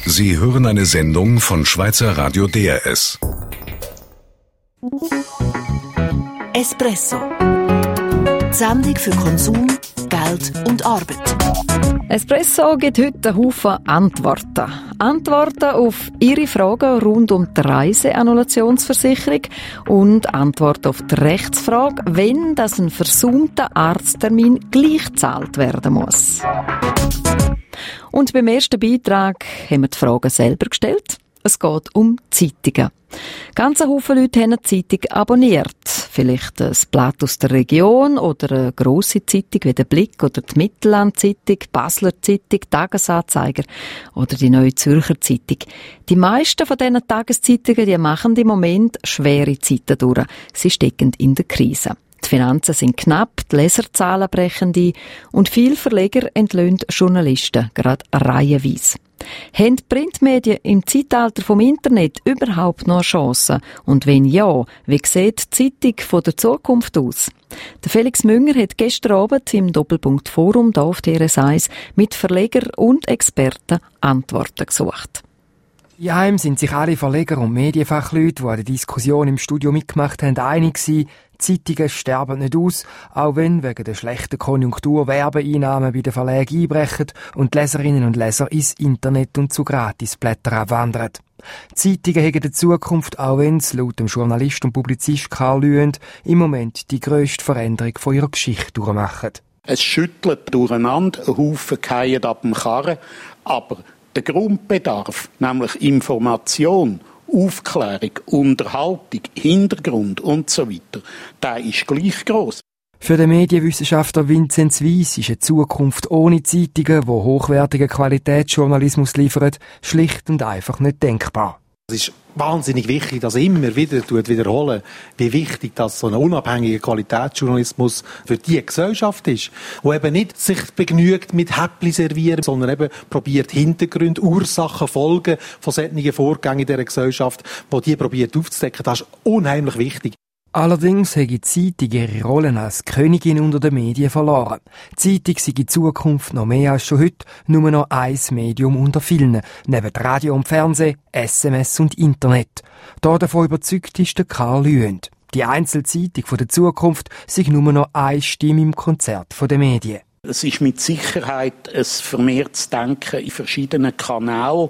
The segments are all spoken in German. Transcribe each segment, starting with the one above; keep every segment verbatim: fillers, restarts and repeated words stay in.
Sie hören eine Sendung von Schweizer Radio D R S. Espresso. Die Sendung für Konsum, Geld und Arbeit. Espresso gibt heute einen Haufen Antworten. Antworten auf Ihre Fragen rund um die Reiseannulationsversicherung und Antworten auf die Rechtsfrage, wenn das ein versäumter Arzttermin gleich gezahlt werden muss. Und beim ersten Beitrag haben wir die Fragen selber gestellt. Es geht um Zeitungen. Ganz ein Haufen Leute haben eine Zeitung abonniert. Vielleicht ein Blatt aus der Region oder eine grosse Zeitung wie der Blick oder die Mittelland-Zeitung, die Basler Zeitung, Tagesanzeiger oder die Neue Zürcher Zeitung. Die meisten von diesen Tageszeitungen die machen im Moment schwere Zeiten durch. Sie stecken in der Krise. Die Finanzen sind knapp, die Leserzahlen brechen ein und viele Verleger entlöhnen Journalisten, gerade reihenweise. Haben die Printmedien im Zeitalter vom Internet überhaupt noch Chancen? Und wenn ja, wie sieht die Zeitung von der Zukunft aus? Der Felix Münger hat gestern Abend im Doppelpunkt Forum hier auf D R S eins mit Verlegern und Experten Antworten gesucht. Daheim sind sich alle Verleger und Medienfachleute, die an der Diskussion im Studio mitgemacht haben, einig gewesen, Zeitungen sterben nicht aus, auch wenn wegen der schlechten Konjunktur Werbeeinnahmen bei den Verlagen einbrechen und die Leserinnen und Leser ins Internet und zu Gratisblättern abwandern. Zeitungen haben die Zukunft, auch wenn es laut dem Journalist und Publizist Karl Lüend im Moment die grösste Veränderung von ihrer Geschichte durchmachen. Es schüttelt durcheinander, ein Haufen fallen ab dem Karren, aber der Grundbedarf, nämlich Information, Aufklärung, Unterhaltung, Hintergrund und so weiter, der ist gleich gross. Für den Medienwissenschaftler Vinzenz Weiss ist eine Zukunft ohne Zeitungen, die hochwertigen Qualitätsjournalismus liefern, schlicht und einfach nicht denkbar. Es ist wahnsinnig wichtig, dass immer wieder wiederholen, wie wichtig das so ein unabhängiger Qualitätsjournalismus für die Gesellschaft ist, wo eben nicht sich begnügt mit Häppli servieren, sondern eben probiert Hintergründe, Ursachen, Folgen von solchen Vorgängen in dieser Gesellschaft, wo die probiert aufzudecken. Das ist unheimlich wichtig. Allerdings hat die Zeitung ihre Rolle als Königin unter den Medien verloren. Die Zeitung sei in Zukunft noch mehr als schon heute nur noch ein Medium unter vielen, neben Radio und Fernsehen, S M S und Internet. Da davon überzeugt ist der Karl Lüend. Die Einzelzeitung der Zukunft sei nur noch eine Stimme im Konzert der Medien. Es ist mit Sicherheit ein vermehrtes Denken in verschiedenen Kanälen,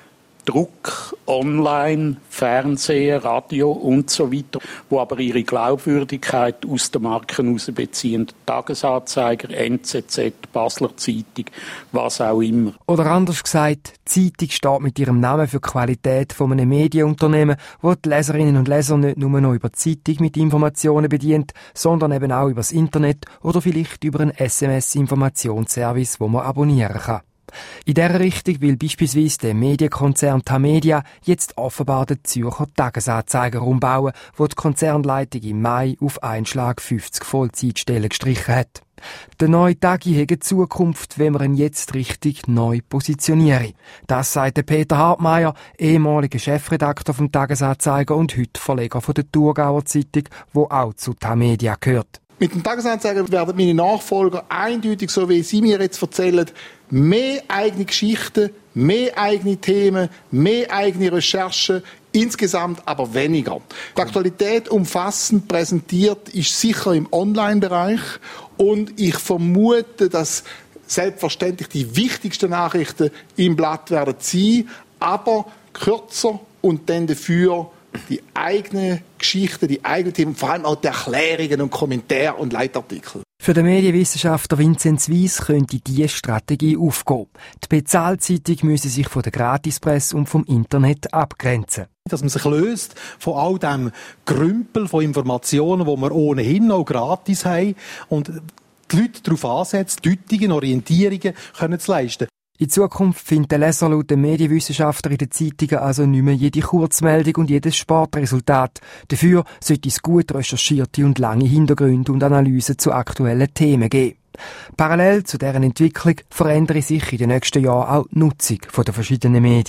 Druck, Online, Fernsehen, Radio und so weiter, wo aber ihre Glaubwürdigkeit aus den Marken heraus beziehen. Tagesanzeiger, N Z Z, Basler Zeitung, was auch immer. Oder anders gesagt, die Zeitung steht mit ihrem Namen für die Qualität von einem Medienunternehmen, wo die Leserinnen und Leser nicht nur noch über die Zeitung mit Informationen bedient, sondern eben auch über das Internet oder vielleicht über einen S M S-Informationsservice, wo man abonnieren kann. In dieser Richtung will beispielsweise der Medienkonzern Tamedia jetzt offenbar den Zürcher Tagesanzeiger umbauen, wo die Konzernleitung im Mai auf einen Schlag fünfzig Vollzeitstellen gestrichen hat. Der neue Tagi hat eine Zukunft, wenn man ihn jetzt richtig neu positioniere. Das sagt Peter Hartmeier, ehemaliger Chefredakteur vom Tagesanzeiger und heute Verleger von der Thurgauer Zeitung, wo auch zu Tamedia gehört. Mit dem Tagesanzeiger werden meine Nachfolger eindeutig, so wie Sie mir jetzt erzählen, mehr eigene Geschichten, mehr eigene Themen, mehr eigene Recherchen, insgesamt aber weniger. Die Aktualität umfassend präsentiert ist sicher im Online-Bereich und ich vermute, dass selbstverständlich die wichtigsten Nachrichten im Blatt werden sein, aber kürzer und dann dafür die eigene Geschichte, die eigenen Themen, vor allem auch die Erklärungen und Kommentare und Leitartikel. Für den Medienwissenschaftler Vinzenz Weiss könnte diese Strategie aufgehen. Die Bezahlzeitung müsse sich von der Gratispresse und vom Internet abgrenzen. Dass man sich löst von all dem Grümpel von Informationen, die wir ohnehin auch gratis haben und die Leute darauf ansetzt, Deutungen, Orientierungen können zu leisten. In Zukunft findet der Leser laut den Medienwissenschaftler in den Zeitungen also nicht mehr jede Kurzmeldung und jedes Sportresultat. Dafür sollte es gut recherchierte und lange Hintergründe und Analysen zu aktuellen Themen geben. Parallel zu deren Entwicklung verändere sich in den nächsten Jahren auch die Nutzung der verschiedenen Medien.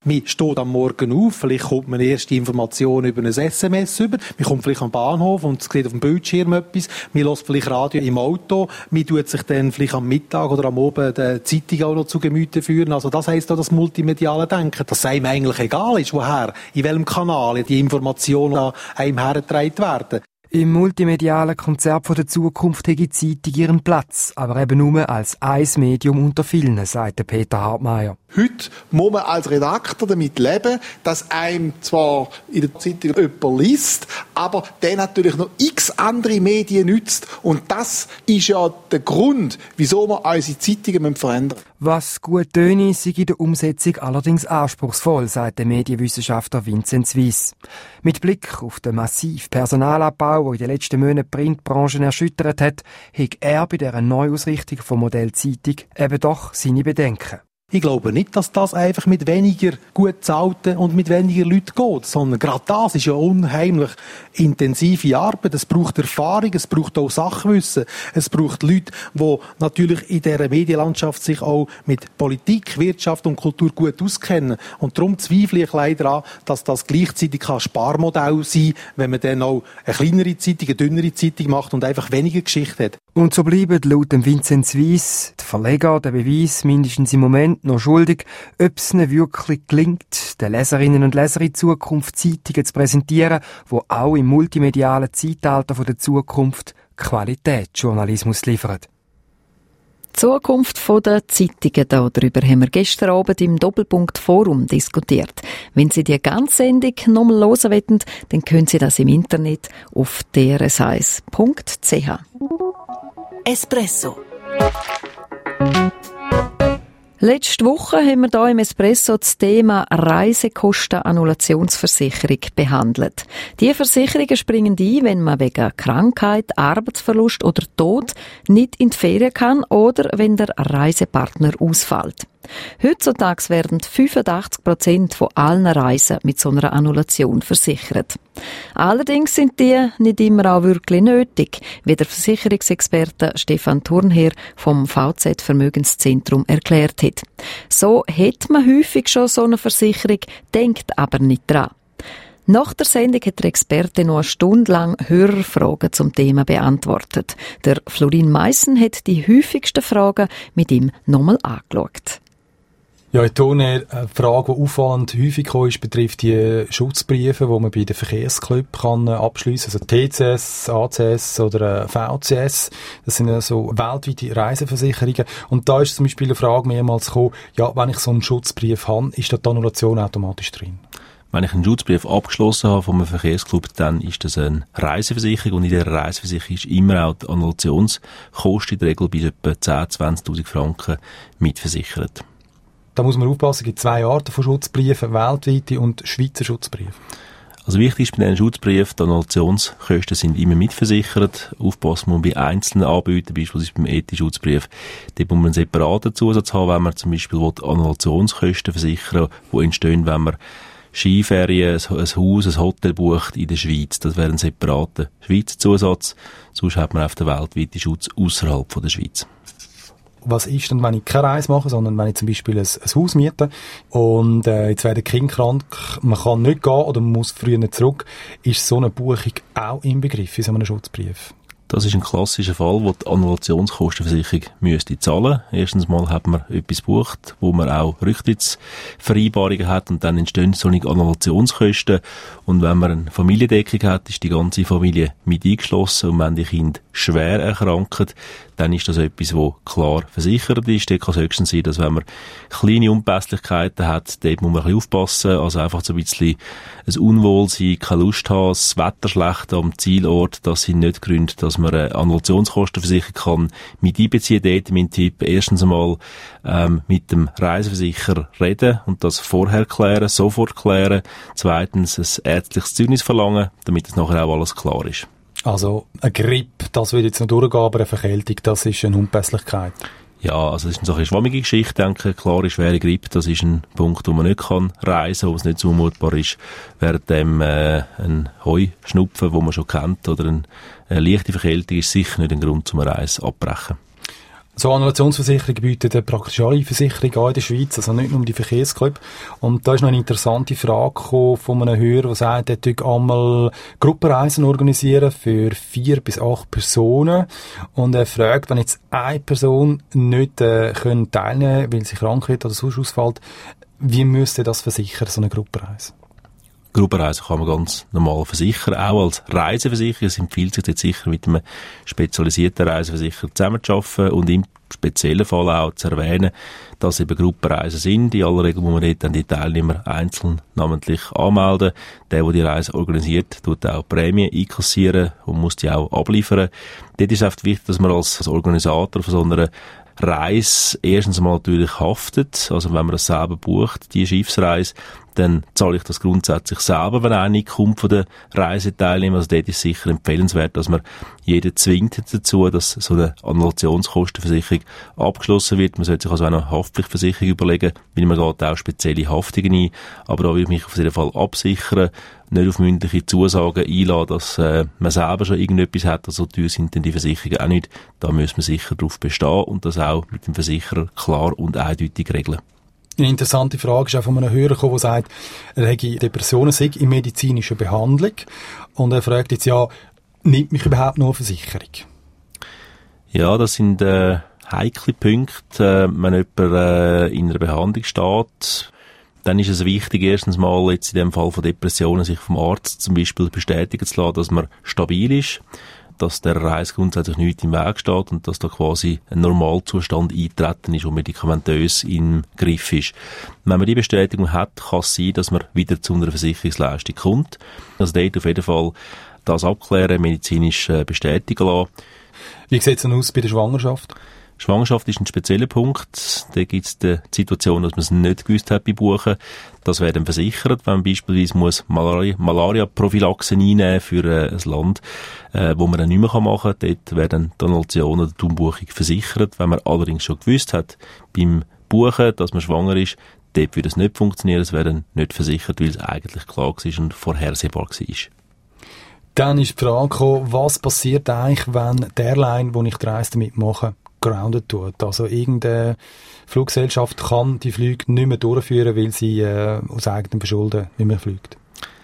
Man steht am Morgen auf, vielleicht kommt man erste Informationen über ein S M S über, man kommt vielleicht am Bahnhof und sieht auf dem Bildschirm etwas, man hört vielleicht Radio im Auto, man tut sich dann vielleicht am Mittag oder am Abend die Zeitung auch noch zu Gemüte führen. Also das heisst auch das multimediale Denken, dass es einem eigentlich egal ist, woher, in welchem Kanal die Informationen an einem hergetragen werden. Im multimedialen Konzept von der Zukunft hat die Zeitung ihren Platz, aber eben nur als ein Medium unter vielen, sagt Peter Hartmeier. Heute muss man als Redakteur damit leben, dass einem zwar in der Zeitung jemand liest, aber der natürlich noch x andere Medien nützt. Und das ist ja der Grund, wieso wir unsere Zeitungen verändern müssen. Was gut töne, sei in der Umsetzung allerdings anspruchsvoll, sagt der Medienwissenschaftler Vinzenz Wyss. Mit Blick auf den massiven Personalabbau, der in den letzten Monaten die Printbranchen erschüttert hat, hat er bei dieser Neuausrichtung vom Modell Zeitung eben doch seine Bedenken. Ich glaube nicht, dass das einfach mit weniger gut bezahlten und mit weniger Leuten geht, sondern gerade das ist ja unheimlich intensive Arbeit. Es braucht Erfahrung, es braucht auch Sachwissen, es braucht Leute, die natürlich in dieser Medienlandschaft sich auch mit Politik, Wirtschaft und Kultur gut auskennen. Und darum zweifle ich leider an, dass das gleichzeitig ein Sparmodell sein kann, wenn man dann auch eine kleinere Zeitung, eine dünnere Zeitung macht und einfach weniger Geschichte hat. Und so bleiben laut dem Vinzenz Wyss die Verleger den Beweis mindestens im Moment noch schuldig, ob es ihnen wirklich gelingt, den Leserinnen und Lesern in Zukunft Zeitungen zu präsentieren, die auch im multimedialen Zeitalter der Zukunft Qualitätsjournalismus liefern. Die Zukunft der Zeitungen, darüber haben wir gestern Abend im Doppelpunkt Forum diskutiert. Wenn Sie die ganze Sendung nochmal hören wollen, dann können Sie das im Internet auf d r s eins punkt c h. Espresso. Letzte Woche haben wir hier im Espresso das Thema Reisekostenannulationsversicherung behandelt. Diese Versicherungen springen ein, wenn man wegen Krankheit, Arbeitsverlust oder Tod nicht in die Ferien kann oder wenn der Reisepartner ausfällt. Heutzutage werden fünfundachtzig Prozent von allen Reisen mit so einer Annulation versichert. Allerdings sind die nicht immer auch wirklich nötig, wie der Versicherungsexperte Stefan Thurnherr vom V Z Vermögenszentrum erklärt hat. So hat man häufig schon so eine Versicherung, denkt aber nicht dran. Nach der Sendung hat der Experte noch eine Stunde lang Hörerfragen zum Thema beantwortet. Der Florin Meissen hat die häufigsten Fragen mit ihm nochmal angeschaut. Ja, ich tue eine Frage, die auffallend häufig gekommen ist, betrifft die Schutzbriefe, die man bei den Verkehrsclubs kann abschliessen kann. Also T C S, A C S oder V C S. Das sind also weltweite Reiseversicherungen. Und da ist zum Beispiel eine Frage mehrmals gekommen, ja, wenn ich so einen Schutzbrief habe, ist da die Annulation automatisch drin? Wenn ich einen Schutzbrief abgeschlossen habe von einem Verkehrsclub, dann ist das eine Reiseversicherung und in dieser Reiseversicherung ist immer auch die Annulationskosten in der Regel bis etwa zehntausend, zwanzigtausend Franken mitversichert. Da muss man aufpassen, es gibt zwei Arten von Schutzbriefen, weltweite und Schweizer Schutzbriefe. Also wichtig ist bei diesen Schutzbriefen, die Annulationskosten sind immer mitversichert. Aufpassen muss man bei einzelnen Anbietern, beispielsweise beim E T-Schutzbrief, dort muss man einen separaten Zusatz haben, wenn man zum Beispiel Annulationskosten versichern will, die entstehen, wenn man Skiferien, ein Haus, ein Hotel bucht in der Schweiz. Das wäre ein separater Schweizer Zusatz. Sonst hat man auf den weltweiten Schutz außerhalb der Schweiz. Was ist denn, wenn ich keine Reise mache, sondern wenn ich zum Beispiel ein, ein Haus miete und äh, jetzt werden Kinder krank, man kann nicht gehen oder man muss früher zurück, ist so eine Buchung auch inbegriffen in so einem Schutzbrief? Das ist ein klassischer Fall, wo die Annulationskostenversicherung müsste zahlen. Erstens mal hat man etwas gebucht, wo man auch Rücktrittsvereinbarungen hat und dann entstehen solche Annulationskosten. Und wenn man eine Familiendeckung hat, ist die ganze Familie mit eingeschlossen und wenn die Kinder schwer erkranken, dann ist das etwas, wo klar versichert ist. Dort kann es höchstens sein, dass wenn man kleine Unpässlichkeiten hat, dort muss man ein bisschen aufpassen. Also einfach so ein bisschen ein Unwohlsein, keine Lust haben, das Wetter schlecht am Zielort, das sind nicht Gründe, dass man eine Annulationskostenversicherung kann mit einbeziehen. Dort mein Tipp, erstens einmal ähm, mit dem Reiseversicherer reden und das vorher klären, sofort klären. Zweitens ein ärztliches Zeugnis verlangen, damit es nachher auch alles klar ist. Also eine Grippe, das wird jetzt noch durchgehen, aber eine Verkältung, das ist eine Unpässlichkeit. Ja, also das ist eine schwammige Geschichte, denke ich. Klare, schwere Grippe, das ist ein Punkt, wo man nicht kann reisen, wo es nicht zumutbar ist. Während dem äh, ein Heuschnupfen, wo man schon kennt, oder eine, eine leichte Verkältung ist sicher nicht ein Grund, zum eine Reise abbrechen. So Annulationsversicherungen bieten praktisch alle Versicherungen an in der Schweiz, also nicht nur um die Verkehrsclub. Und da ist noch eine interessante Frage gekommen von einem Hörer, der sagt, er tut einmal Gruppenreisen organisieren für vier bis acht Personen. Und er fragt, wenn jetzt eine Person nicht äh, können teilnehmen, weil sie krank wird oder sonst ausfällt, wie müsste das versichern, so eine Gruppenreise? Gruppenreisen kann man ganz normal versichern. Auch als Reiseversicherer. Es empfiehlt sich jetzt sicher mit einem spezialisierten Reiseversicherer zusammenzuarbeiten und im speziellen Fall auch zu erwähnen, dass eben Gruppenreisen sind. In aller Regel muss man dort dann die Teilnehmer einzeln namentlich anmelden. Der, der die Reise organisiert, tut auch Prämien einkassieren und muss die auch abliefern. Dort ist es oft wichtig, dass man als, als Organisator von so einer Reise erstens mal natürlich haftet. Also wenn man das selber bucht, die Schiffsreise, dann zahle ich das grundsätzlich selber, wenn eine kommt von den Reiseteilnehmern. Also dort ist es sicher empfehlenswert, dass man jeden zwingt dazu, dass so eine Annulationskostenversicherung abgeschlossen wird. Man sollte sich also auch eine Haftpflichtversicherung überlegen, weil man geht auch spezielle Haftungen ein. Aber da will ich mich auf jeden Fall absichern, nicht auf mündliche Zusagen einladen, dass äh, man selber schon irgendetwas hat, also teuer sind denn die Versicherungen auch nicht. Da muss man sicher darauf bestehen und das auch mit dem Versicherer klar und eindeutig regeln. Eine interessante Frage ist auch von einem Hörer gekommen, der sagt, er hätte Depressionen, sei in medizinischer Behandlung. Und er fragt jetzt, ja, nimmt mich überhaupt noch eine Versicherung? Ja, das sind äh, heikle Punkte. Äh, wenn jemand äh, in einer Behandlung steht, dann ist es wichtig, erstens mal jetzt in dem Fall von Depressionen sich vom Arzt zum Beispiel bestätigen zu lassen, dass man stabil ist, dass der Reise grundsätzlich nichts im Weg steht und dass da quasi ein Normalzustand eintreten ist und medikamentös im Griff ist. Wenn man die Bestätigung hat, kann es sein, dass man wieder zu einer Versicherungsleistung kommt. Also dort auf jeden Fall das abklären, medizinisch bestätigen lassen. Wie sieht es denn aus bei der Schwangerschaft? Schwangerschaft ist ein spezieller Punkt. Da gibt es die Situation, dass man es nicht gewusst hat bei Buchen. Das wäre dann versichert, wenn man beispielsweise muss Malaria, Malaria-Prophylaxe einnehmen für äh, ein Land, äh, wo man dann nicht mehr machen kann. Dort wäre dann die Annulation oder die Umbuchung versichert. Wenn man allerdings schon gewusst hat beim Buchen, dass man schwanger ist, dort würde es nicht funktionieren. Es wäre dann nicht versichert, weil es eigentlich klar war und vorhersehbar war. Dann ist die Frage gekommen, was passiert eigentlich, wenn die Airline, wo ich die Reise damit mache, grounded tut. Also irgendeine Fluggesellschaft kann die Flüge nicht mehr durchführen, weil sie äh, aus eigenem Verschulden nicht mehr fliegt.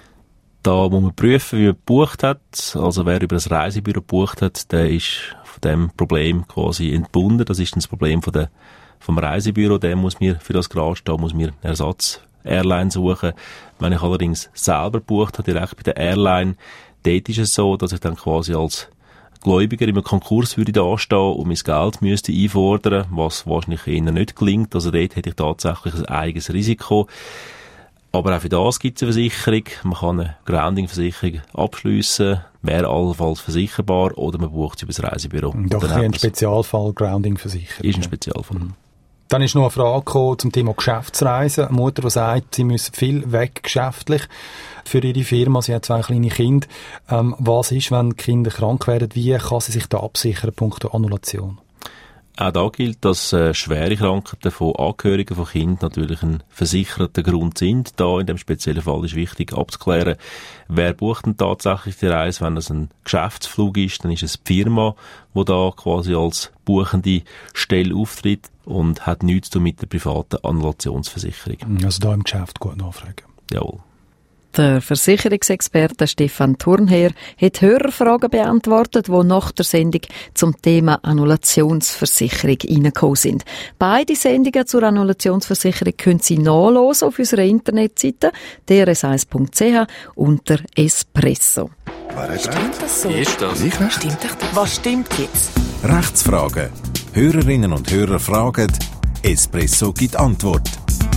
Da muss man prüfen, wie man gebucht hat. Also wer über ein Reisebüro gebucht hat, der ist von dem Problem quasi entbunden. Das ist das Problem von der, vom Reisebüro. Der muss mir für das gerade stehen, muss mir einen Ersatz-Airline suchen. Wenn ich allerdings selber gebucht habe, direkt bei der Airline, dort ist es so, dass ich dann quasi als Gläubiger in einem Konkurs würde dastehen und mein Geld müsste einfordern, was wahrscheinlich eher nicht gelingt. Also dort hätte ich tatsächlich ein eigenes Risiko. Aber auch für das gibt es eine Versicherung. Man kann eine Grounding-Versicherung abschliessen, wäre allenfalls versicherbar, oder man bucht sie über das Reisebüro. Doch ein Spezialfall, Grounding-Versicherung. Ist ein Spezialfall. Mhm. Dann ist noch eine Frage gekommen zum Thema Geschäftsreisen. Eine Mutter, die sagt, sie müssen viel weg geschäftlich für ihre Firma. Sie hat zwei kleine Kinder. Ähm, was ist, wenn die Kinder krank werden? Wie kann sie sich da absichern, punkto Annulation? Auch da gilt, dass äh, schwere Krankheiten von Angehörigen von Kindern natürlich ein versicherter Grund sind. Da in dem speziellen Fall ist wichtig abzuklären, wer bucht denn tatsächlich die Reise. Wenn das ein Geschäftsflug ist, dann ist es die Firma, die da quasi als buchende Stelle auftritt und hat nichts zu tun mit der privaten Annulationsversicherung. Also da im Geschäft gut nachfragen. Jawohl. Der Versicherungsexperte Stefan Thurnherr hat Hörerfragen beantwortet, die nach der Sendung zum Thema Annulationsversicherung reingekommen sind. Beide Sendungen zur Annulationsversicherung können Sie nachlesen auf unserer Internetseite d r s eins punkt c h unter Espresso. Stimmt das so? Ist das? Nicht recht? Stimmt doch. Was stimmt jetzt? Rechtsfragen. Hörerinnen und Hörer fragen, Espresso gibt Antwort.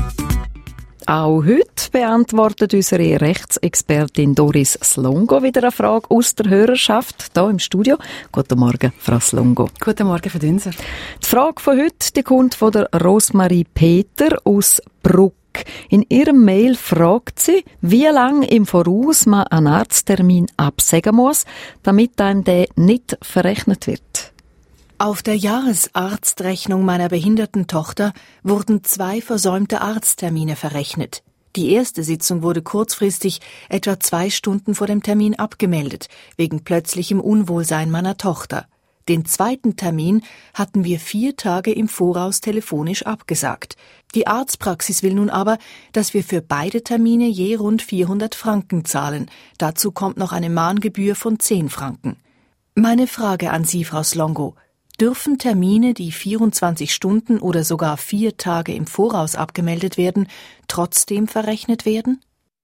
Auch heute beantwortet unsere Rechtsexpertin Doris Slongo wieder eine Frage aus der Hörerschaft hier im Studio. Guten Morgen, Frau Slongo. Guten Morgen, Frau Dünser. Die Frage von heute die kommt von der Rosmarie Peter aus Bruck. In ihrem Mail fragt sie, wie lange im Voraus man einen Arzttermin absagen muss, damit einem der nicht verrechnet wird. Auf der Jahresarztrechnung meiner behinderten Tochter wurden zwei versäumte Arzttermine verrechnet. Die erste Sitzung wurde kurzfristig, etwa zwei Stunden vor dem Termin abgemeldet, wegen plötzlichem Unwohlsein meiner Tochter. Den zweiten Termin hatten wir vier Tage im Voraus telefonisch abgesagt. Die Arztpraxis will nun aber, dass wir für beide Termine je rund vierhundert Franken zahlen. Dazu kommt noch eine Mahngebühr von zehn Franken. Meine Frage an Sie, Frau Slongo. Dürfen Termine, die vierundzwanzig Stunden oder sogar vier Tage im Voraus abgemeldet werden, trotzdem verrechnet werden?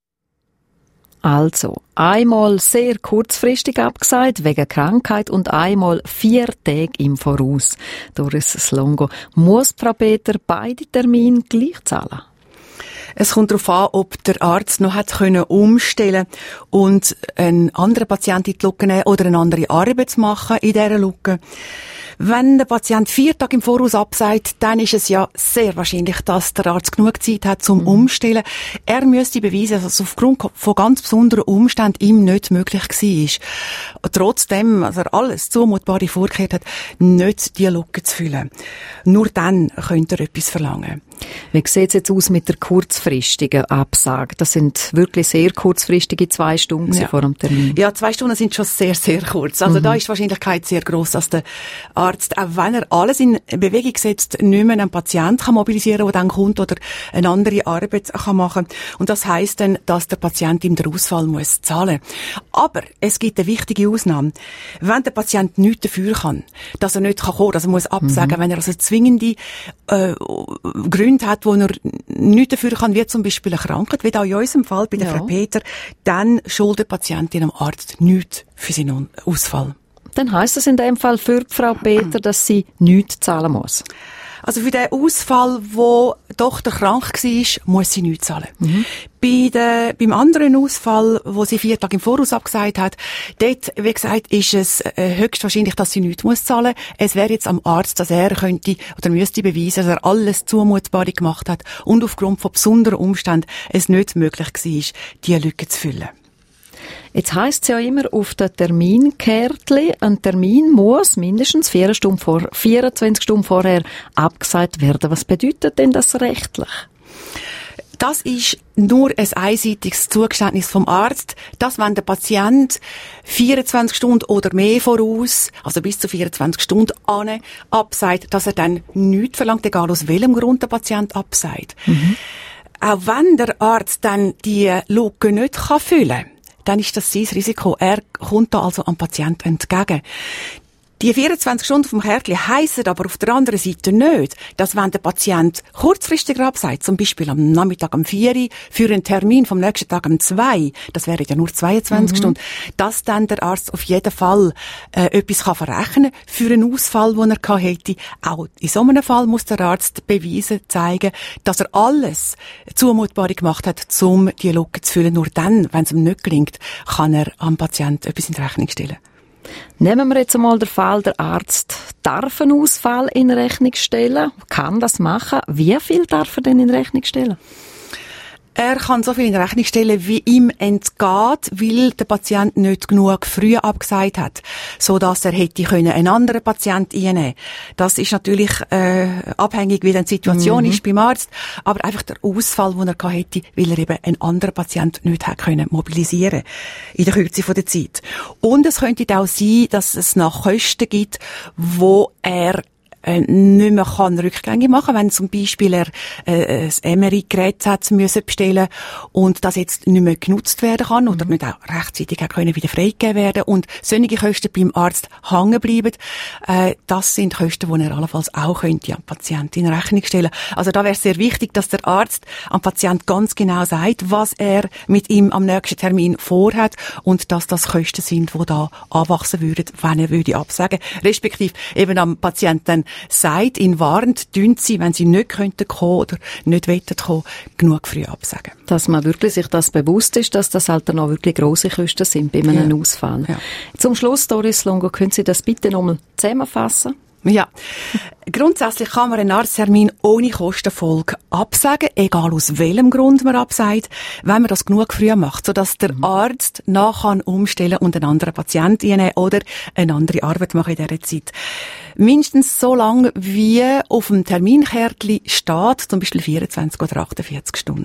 Also, einmal sehr kurzfristig abgesagt, wegen Krankheit, und einmal vier Tage im Voraus. Doris Slongo, muss Frau Peter beide Termine gleich zahlen? Es kommt darauf an, ob der Arzt noch hat können umstellen und einen anderen Patienten in die Lücke nehmen oder eine andere Arbeit machen in dieser Lücke. Wenn der Patient vier Tage im Voraus absagt, dann ist es ja sehr wahrscheinlich, dass der Arzt genug Zeit hat zum mhm. Umstellen. Er müsste beweisen, dass es aufgrund von ganz besonderen Umständen ihm nicht möglich war. Trotzdem, dass er alles Zumutbare vorgekehrt hat, nicht die Lücke zu füllen. Nur dann könnte er etwas verlangen. Wie sieht es jetzt aus mit der kurzfristigen Absage? Das sind wirklich sehr kurzfristige zwei Stunden ja. vor dem Termin. Ja, zwei Stunden sind schon sehr, sehr kurz. Also mhm. da ist die Wahrscheinlichkeit sehr gross, dass der Arzt, auch wenn er alles in Bewegung setzt, nicht mehr einen Patienten kann mobilisieren kann, der dann kommt, oder eine andere Arbeit kann machen. Und das heisst dann, dass der Patient ihm den Ausfall muss zahlen. Aber es gibt eine wichtige Ausnahme. Wenn der Patient nichts dafür kann, dass er nicht kommen kann, dass er muss absagen, mhm. wenn er also zwingende äh, Gründe hat, wo er nichts dafür kann, wie zum Beispiel eine Krankheit, wie da in unserem Fall bei der ja. Frau Peter, dann schuldet die Patientin am Arzt nichts für seinen Ausfall. Dann heisst es in dem Fall für die Frau Peter, dass sie nichts zahlen muss. Also für den Ausfall, wo die Tochter krank war, muss sie nichts zahlen. Mhm. Bei der, beim anderen Ausfall, wo sie vier Tage im Voraus abgesagt hat, dort, wie gesagt, ist es äh, höchstwahrscheinlich, dass sie nichts muss zahlen. Es wäre jetzt am Arzt, dass er könnte oder müsste beweisen, dass er alles Zumutbare gemacht hat und aufgrund von besonderen Umständen es nicht möglich war, diese Lücke zu füllen. Jetzt heisst es ja immer auf den Terminkärtchen, ein Termin muss mindestens vier Stunden vor, vierundzwanzig Stunden vorher abgesagt werden. Was bedeutet denn das rechtlich? Das ist nur ein einseitiges Zugeständnis vom Arzt, dass wenn der Patient vierundzwanzig Stunden oder mehr voraus, also bis zu vierundzwanzig Stunden an, absagt, dass er dann nichts verlangt, egal aus welchem Grund der Patient absagt. Mhm. Auch wenn der Arzt dann die Lücke nicht kann füllen kann, dann ist das sein Risiko. Er kommt da also am Patienten entgegen. Die vierundzwanzig Stunden vom Kärtchen heissen aber auf der anderen Seite nicht, dass wenn der Patient kurzfristig absagt, zum Beispiel am Nachmittag um vier Uhr, für einen Termin vom nächsten Tag um zwei, das wären ja nur zweiundzwanzig mhm. Stunden, dass dann der Arzt auf jeden Fall äh, etwas kann verrechnen für einen Ausfall, den er gehabt hätte. Auch in so einem Fall muss der Arzt beweisen, zeigen, dass er alles Zumutbare gemacht hat, um die Lücke zu füllen. Nur dann, wenn es ihm nicht gelingt, kann er am Patienten etwas in Rechnung stellen. Nehmen wir jetzt einmal den Fall, der Arzt darf einen Ausfall in Rechnung stellen, kann das machen. Wie viel darf er denn in Rechnung stellen? Er kann so viel in Rechnung stellen, wie ihm entgeht, weil der Patient nicht genug früh abgesagt hat, so dass er hätte können einen anderen Patient einnehmen. Das ist natürlich äh, abhängig, wie die Situation mhm. ist beim Arzt, aber einfach der Ausfall, den er gehabt hätte, weil er eben einen anderen Patient nicht hat können mobilisieren in der Kürze von der Zeit. Und es könnte auch sein, dass es noch Kosten gibt, wo er nicht mehr kann Rückgänge machen, wenn zum Beispiel er äh, ein M R I-Gerät hat müssen bestellen und das jetzt nicht mehr genutzt werden kann oder nicht auch rechtzeitig auch können wieder freigegeben werden und solche Kosten beim Arzt hängen bleiben, äh, das sind Kosten, die er allenfalls auch könnte am Patienten in Rechnung stellen. Also da wäre es sehr wichtig, dass der Arzt am Patient ganz genau sagt, was er mit ihm am nächsten Termin vorhat und dass das Kosten sind, die da anwachsen würden, wenn er würde absagen, respektive eben am Patienten sagt, ihn warnt, dünnt sie, wenn sie nicht könnten kommen oder nicht wollen kommen, genug früh absagen. Dass man wirklich sich das bewusst ist, dass das halt dann auch wirklich grosse Kosten sind bei einem ja. Ausfall. Ja. Zum Schluss, Doris Slongo, können Sie das bitte nochmal zusammenfassen? Ja. Grundsätzlich kann man einen Arzttermin ohne Kostenfolge absagen, egal aus welchem Grund man absagt, wenn man das genug früh macht, sodass der mhm. Arzt nach kann umstellen und einen anderen Patienten einnehmen oder eine andere Arbeit machen in dieser Zeit. Mindestens so lange, wie auf dem Terminkärtchen steht, zum Beispiel vierundzwanzig oder achtundvierzig Stunden.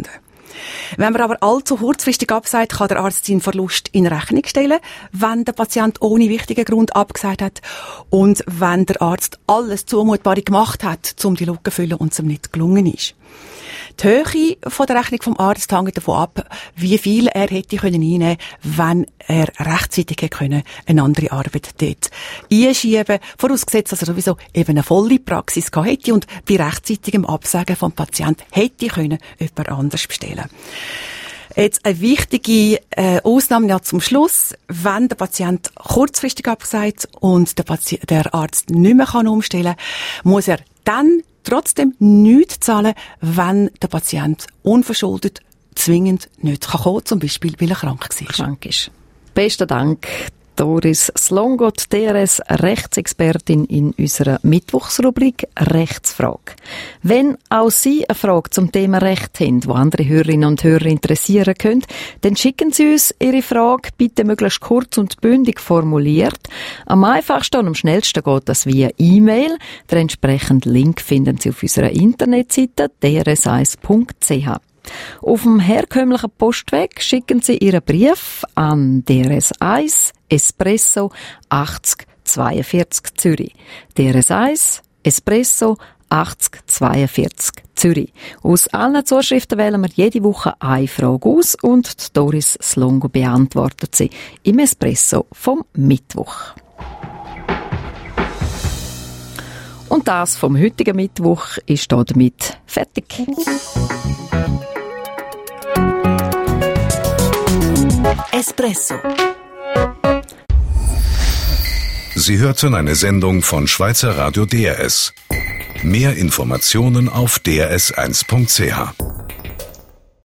Wenn man aber allzu kurzfristig absagt, kann der Arzt seinen Verlust in Rechnung stellen, wenn der Patient ohne wichtigen Grund abgesagt hat und wenn der Arzt alles Zumutbare gemacht hat, um die Lücke zu füllen und es ihm nicht gelungen ist. Die Höhe von der Rechnung vom Arzt hängt davon ab, wie viel er hätte können einnehmen, wenn er rechtzeitig hätte können eine andere Arbeit dort einschieben, vorausgesetzt, dass er sowieso eben eine volle Praxis gehabt hätte und bei rechtzeitigem Absagen vom Patienten hätte können jemand anders bestellen. Jetzt eine wichtige äh, Ausnahme ja zum Schluss. Wenn der Patient kurzfristig absagt und der, Patient, der Arzt nicht mehr kann umstellen kann, muss er dann trotzdem nichts zahlen, wenn der Patient unverschuldet zwingend nicht kommen kann, zum Beispiel, weil er krank war. Krank ist. Besten Dank, Doris Slongot, D R S-Rechtsexpertin in unserer Mittwochsrubrik Rechtsfrage. Wenn auch Sie eine Frage zum Thema Recht haben, die andere Hörerinnen und Hörer interessieren können, dann schicken Sie uns Ihre Frage bitte möglichst kurz und bündig formuliert. Am einfachsten und am schnellsten geht das via E-Mail. Den entsprechenden Link finden Sie auf unserer Internetseite d r s eins punkt c h. Auf dem herkömmlichen Postweg schicken Sie Ihren Brief an D R S eins Espresso achtzig zweiundvierzig Zürich. D R S eins Espresso achtzig zweiundvierzig Zürich. Aus allen Zuschriften wählen wir jede Woche eine Frage aus und Doris Slongo beantwortet sie im Espresso vom Mittwoch. Und das vom heutigen Mittwoch ist hier damit fertig. Espresso. Sie hörten eine Sendung von Schweizer Radio D R S. Mehr Informationen auf d r s eins punkt c h.